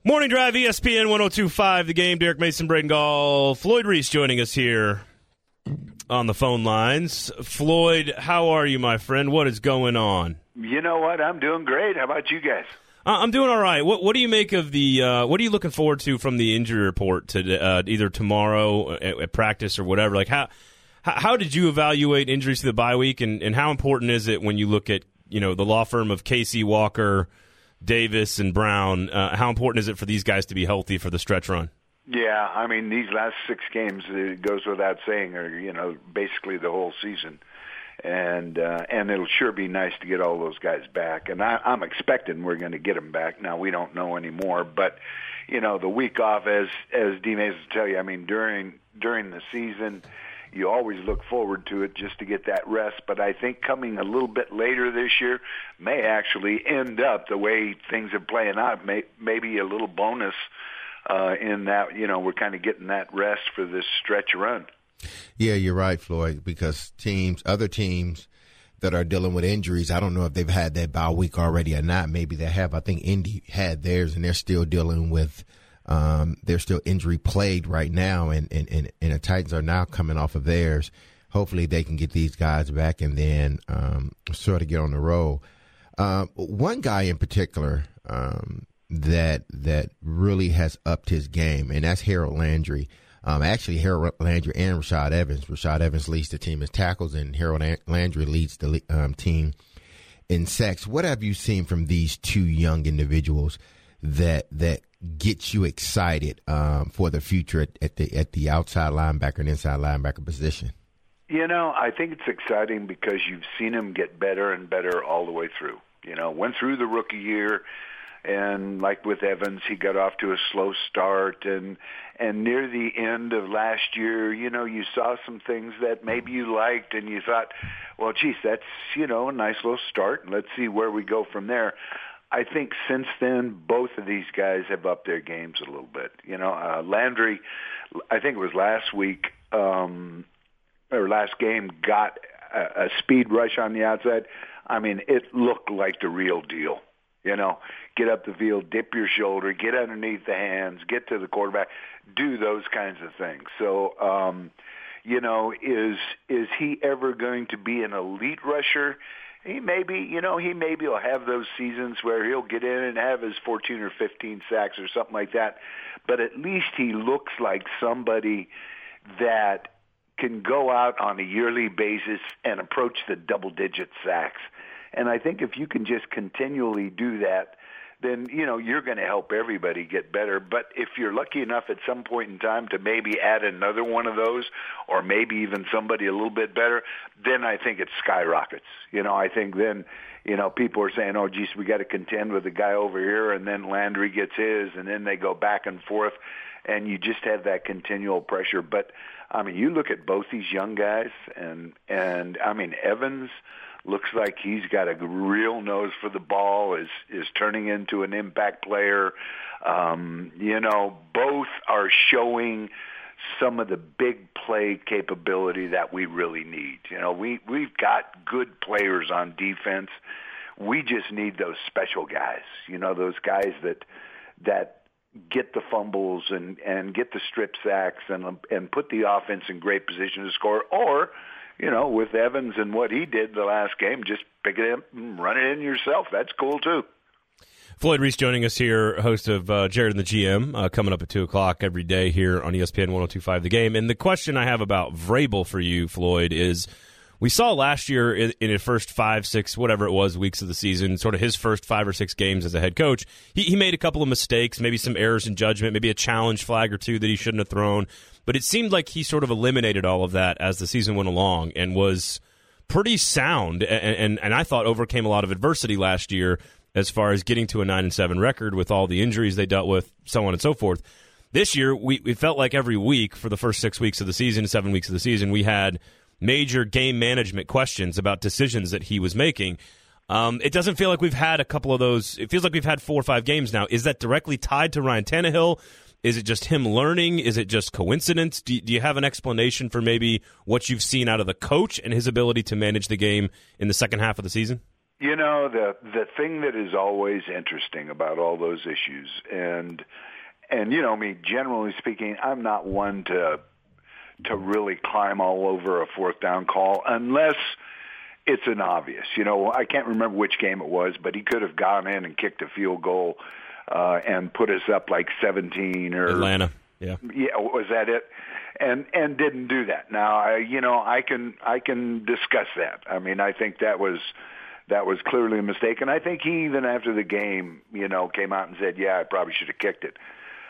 Morning Drive, ESPN 102.5, The Game. Derek Mason, Braden Gall, Floyd Reese joining us here on the phone lines. Floyd, how are you, my friend? What is going on? You know what? I'm doing great. How about you guys? I'm doing all right. What do you make of the what are you looking forward to from the injury report to either tomorrow at practice or whatever? Like how did you evaluate injuries to the bye week, and how important is it when you look at the law firm of Casey, Walker, Davis, and Brown? How important is it for these guys to be healthy for the stretch run? Yeah, I mean, these last 6 games, it goes without saying, are basically the whole season. And it'll sure be nice to get all those guys back. And I'm expecting we're going to get them back. Now, we don't know anymore. But, the week off, as D. Mays will tell you, I mean, during the season, you always look forward to it just to get that rest. But I think coming a little bit later this year may actually end up the way things are playing out, maybe a little bonus in that, we're kind of getting that rest for this stretch run. Yeah, you're right, Floyd, because other teams that are dealing with injuries, I don't know if they've had that bye week already or not. Maybe they have. I think Indy had theirs, and they're still dealing with they're still injury plagued right now, and the Titans are now coming off of theirs. Hopefully they can get these guys back and then sort of get on the roll. One guy in particular that really has upped his game, and that's Harold Landry. Actually, Harold Landry and Rashad Evans. Rashad Evans leads the team in tackles, and Harold Landry leads the team in sacks. What have you seen from these two young individuals that gets you excited for the future at the outside linebacker and inside linebacker position? I think it's exciting because you've seen him get better and better all the way through. Went through the rookie year, and like with Evans, he got off to a slow start, and near the end of last year, you saw some things that maybe you liked, and you thought, well, geez, that's, a nice little start, and let's see where we go from there. I think since then, both of these guys have upped their games a little bit. Landry, I think it was last week, or last game, got a speed rush on the outside. I mean, it looked like the real deal. Get up the field, dip your shoulder, get underneath the hands, get to the quarterback, do those kinds of things. So, is he ever going to be an elite rusher? He maybe will have those seasons where he'll get in and have his 14 or 15 sacks or something like that. But at least he looks like somebody that can go out on a yearly basis and approach the double-digit sacks. And I think if you can just continually do that, then, you're going to help everybody get better. But if you're lucky enough at some point in time to maybe add another one of those, or maybe even somebody a little bit better, then I think it skyrockets. I think then, people are saying, oh, geez, we got to contend with the guy over here, and then Landry gets his, and then they go back and forth, and you just have that continual pressure. But, I mean, you look at both these young guys, and I mean, Evans looks like he's got a real nose for the ball, is turning into an impact player. Both are showing some of the big play capability that we really need. We've got good players on defense. We just need those special guys, those guys that get the fumbles and get the strip sacks and put the offense in great position to score, or with Evans and what he did the last game, just pick it up and run it in yourself. That's cool, too. Floyd Reese joining us here, host of Jared and the GM, coming up at 2 o'clock every day here on ESPN 102.5 The Game. And the question I have about Vrabel for you, Floyd, is we saw last year in his first 5, 6, whatever it was, weeks of the season, sort of his first 5 or 6 games as a head coach, he made a couple of mistakes, maybe some errors in judgment, maybe a challenge flag or two that he shouldn't have thrown. But it seemed like he sort of eliminated all of that as the season went along and was pretty sound and I thought overcame a lot of adversity last year as far as getting to a 9-7 record with all the injuries they dealt with, so on and so forth. This year, we felt like every week for the first 6 weeks of the season, 7 weeks of the season, we had major game management questions about decisions that he was making. It doesn't feel like we've had a couple of those. It feels like we've had 4 or 5 games now. Is that directly tied to Ryan Tannehill? Is it just him learning? Is it just coincidence? Do you have an explanation for maybe what you've seen out of the coach and his ability to manage the game in the second half of the season? You know, the thing that is always interesting about all those issues, and you know me, generally speaking, I'm not one to really climb all over a fourth down call unless it's an obvious. You know, I can't remember which game it was, but he could have gone in and kicked a field goal and put us up like 17 or Atlanta. Yeah. Yeah, was that it? And didn't do that. Now, I can discuss that. I mean, I think that was clearly a mistake, and I think he, even after the game, you know, came out and said, "Yeah, I probably should have kicked it."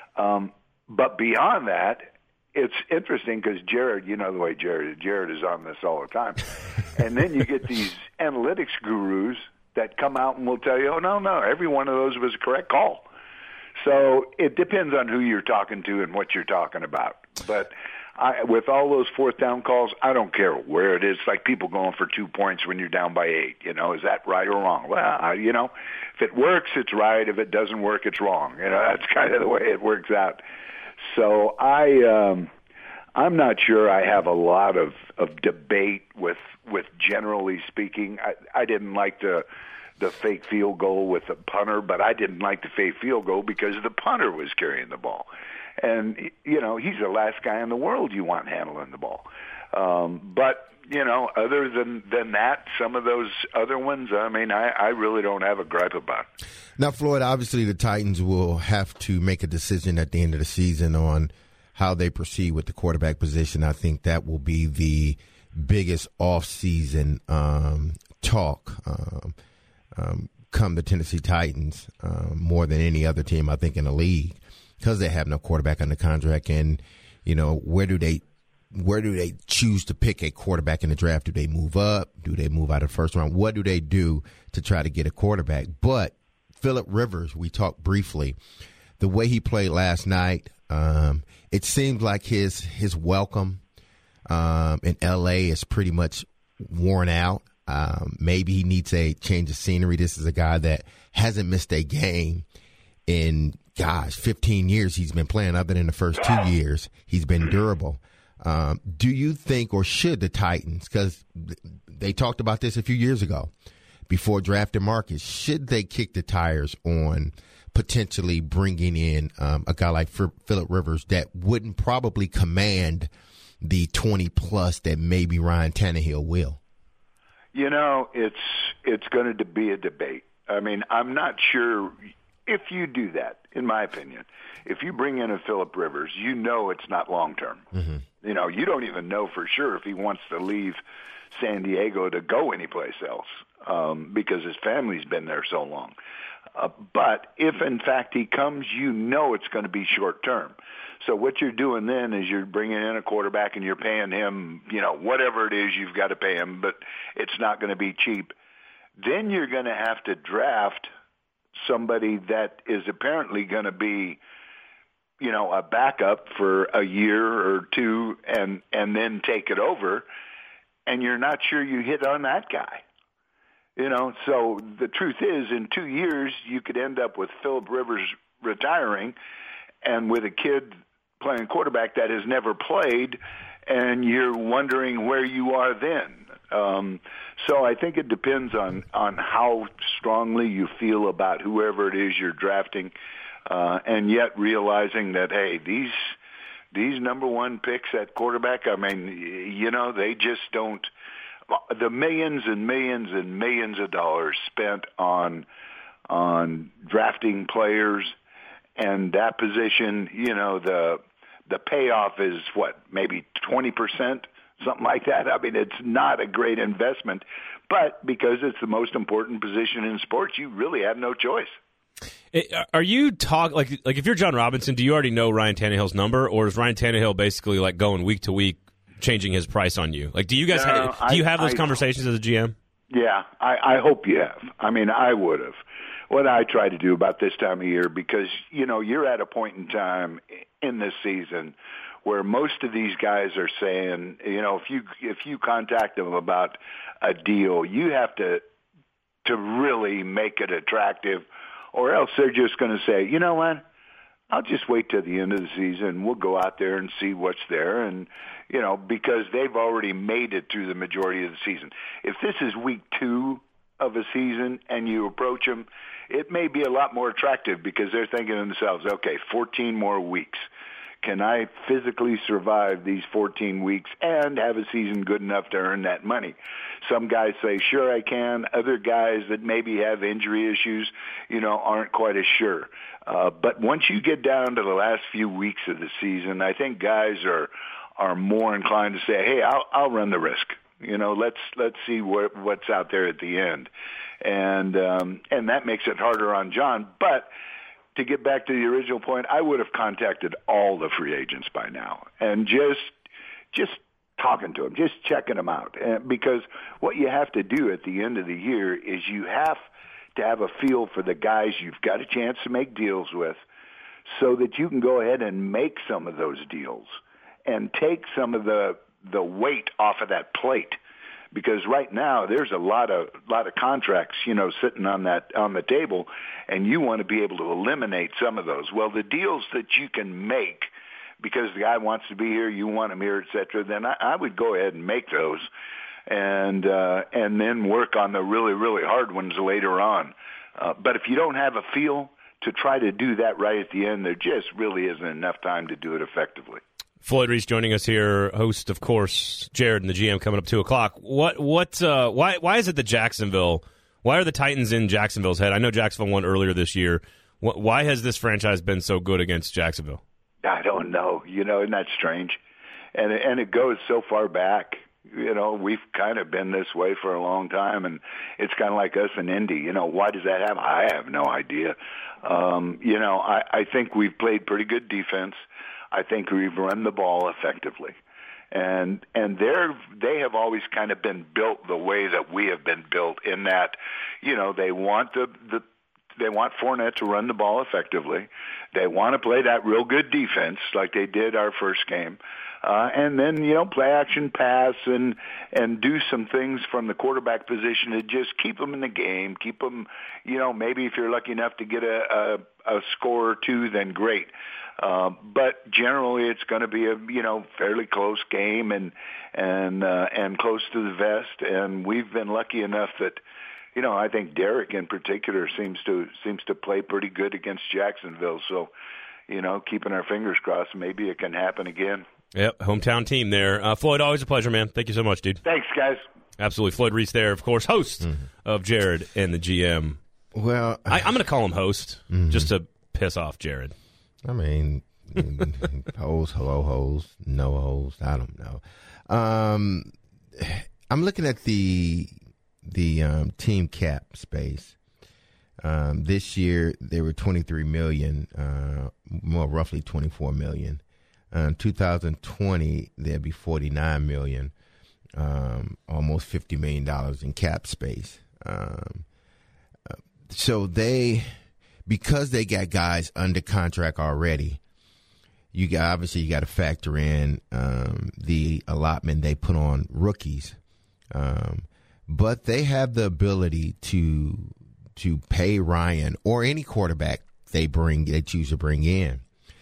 But beyond that, it's interesting because Jared, you know the way Jared is on this all the time, and then you get these analytics gurus that come out and will tell you, "Oh no, every one of those was a correct call." So it depends on who you're talking to and what you're talking about. But with all those fourth down calls, I don't care where it is. It's like people going for 2 points when you're down by 8. You know, is that right or wrong? Well, you know, if it works, it's right. If it doesn't work, it's wrong. You know, that's kind of the way it works out. So I'm not sure I have a lot of debate with generally speaking. I didn't like the fake field goal with the punter, but I didn't like the fake field goal because the punter was carrying the ball. And, you know, he's the last guy in the world you want handling the ball. But, you know, other than that, some of those other ones, I mean, I really don't have a gripe about. Now, Floyd, obviously the Titans will have to make a decision at the end of the season on how they proceed with the quarterback position. I think that will be the biggest off-season talk come the Tennessee Titans more than any other team, I think, in the league, because they have no quarterback under contract. And, you know, where do they choose to pick a quarterback in the draft? Do they move up? Do they move out of the first round? What do they do to try to get a quarterback? But Phillip Rivers, we talked briefly, the way he played last night, it seems like his welcome in L.A. is pretty much worn out. Maybe he needs a change of scenery. This is a guy that hasn't missed a game in, 15 years he's been playing. Other than the first 2 years, he's been durable. Do you think, or should the Titans, because they talked about this a few years ago before drafting Marcus, should they kick the tires on potentially bringing in a guy like Phillip Rivers that wouldn't probably command the 20-plus that maybe Ryan Tannehill will? You know, it's going to be a debate. I mean, I'm not sure if you do that, in my opinion. If you bring in a Phillip Rivers, you know it's not long-term. Mm-hmm. You know, you don't even know for sure if he wants to leave San Diego to go anyplace else because his family's been there so long. But if, in fact, he comes, you know it's going to be short-term. So what you're doing then is you're bringing in a quarterback and you're paying him, you know, whatever it is you've got to pay him, but it's not going to be cheap. Then you're going to have to draft somebody that is apparently going to be, you know, a backup for a year or two and then take it over, and you're not sure you hit on that guy. You know, so the truth is, in 2 years, you could end up with Phillip Rivers retiring and with a kid playing quarterback that has never played, and you're wondering where you are then. So I think it depends on how strongly you feel about whoever it is you're drafting, and yet realizing that, hey, these number one picks at quarterback, I mean, you know, they just don't. The millions and millions and millions of dollars spent on drafting players and that position, you know, the payoff is what, maybe 20%, something like that. I mean, it's not a great investment, but because it's the most important position in sports, you really have no choice. Are you like if you're John Robinson, do you already know Ryan Tannehill's number, or is Ryan Tannehill basically like going week to week changing his price on you? Like, do you guys do you have those conversations as a GM? Yeah, I hope you have. I mean, I would have. What I try to do about this time of year, because, you know, you're at a point in time in this season where most of these guys are saying, you know, if you contact them about a deal, you have to really make it attractive, or else they're just going to say, you know what, I'll just wait till the end of the season. We'll go out there and see what's there. And, you know, because they've already made it through the majority of the season. If this is week 2 of a season and you approach them, it may be a lot more attractive because they're thinking to themselves, okay, 14 more weeks. Can I physically survive these 14 weeks and have a season good enough to earn that money? Some guys say, sure, I can. Other guys that maybe have injury issues, aren't quite as sure. But once you get down to the last few weeks of the season, I think guys are more inclined to say, hey, I'll run the risk. Let's see what's out there at the end. And that makes it harder on John. But to get back to the original point, I would have contacted all the free agents by now and just talking to them, just checking them out. Because what you have to do at the end of the year is you have to have a feel for the guys you've got a chance to make deals with so that you can go ahead and make some of those deals and take some of the weight off of that plate. Because right now there's a lot of contracts, sitting on the table, and you want to be able to eliminate some of those. Well, the deals that you can make because the guy wants to be here, you want him here, et cetera, then I would go ahead and make those, and then work on the really, really hard ones later on. But if you don't have a feel to try to do that right at the end, there just really isn't enough time to do it effectively. Floyd Reese joining us here, host, of course, Jared and the GM coming up 2 o'clock. Why is it that Jacksonville, why are the Titans in Jacksonville's head? I know Jacksonville won earlier this year. Why has this franchise been so good against Jacksonville? I don't know. Isn't that strange? And it goes so far back. We've kind of been this way for a long time, and it's kind of like us in Indy. Why does that happen? I have no idea. I think we've played pretty good defense. I think we've run the ball effectively. And they have always kind of been built the way that we have been built in that, they want they want Fournette to run the ball effectively. They want to play that real good defense like they did our first game. And then, play action pass and do some things from the quarterback position to just keep them in the game, keep them, maybe if you're lucky enough to get a score or two, then great. But generally it's going to be a, fairly close game and close to the vest. And we've been lucky enough that, I think Derek in particular seems to play pretty good against Jacksonville. So, keeping our fingers crossed, maybe it can happen again. Yep, hometown team there. Floyd, always a pleasure, man. Thank you so much, dude. Thanks, guys. Absolutely. Floyd Reese there, of course, host of Jared and the GM. Well, I'm going to call him host just to piss off Jared. I mean, hoes, hello, hoes, no hoes. I don't know. I'm looking at the team cap space. This year they were $23 million, more roughly $24 million. 2020 there'll be $49 million, almost $50 million in cap space. So because they got guys under contract already, you got to factor in the allotment they put on rookies. But they have the ability to pay Ryan or any quarterback they choose to bring in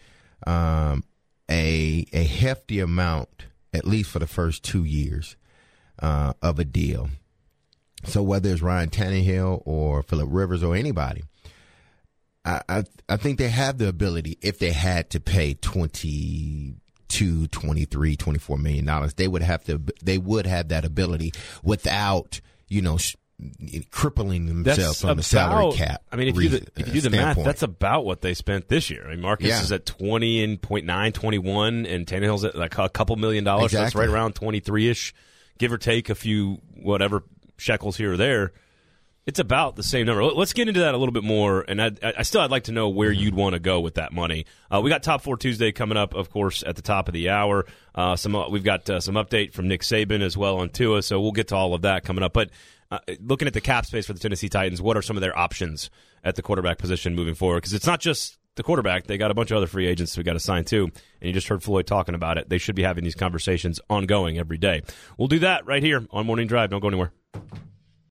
a hefty amount, at least for the first 2 years of a deal. So whether it's Ryan Tannehill or Phillip Rivers or anybody, I think they have the ability, if they had to pay $22, $23, $24 million, they would have that ability without, crippling themselves on the salary cap. I mean, if you do the math, that's about what they spent this year. I mean, Marcus is at 20.9, 21, and Tannehill's at like a couple $1 million. Exactly. So that's right around 23-ish, give or take a few whatever shekels here or there. It's about the same number. Let's get into that a little bit more, and I'd like to know where you'd want to go with that money. We got Top 4 Tuesday coming up, of course, at the top of the hour. We've got some update from Nick Saban as well on Tua, so we'll get to all of that coming up. But looking at the cap space for the Tennessee Titans, what are some of their options at the quarterback position moving forward? Because it's not just the quarterback. They got a bunch of other free agents we got to sign too, and you just heard Floyd talking about it. They should be having these conversations ongoing every day. We'll do that right here on Morning Drive. Don't go anywhere.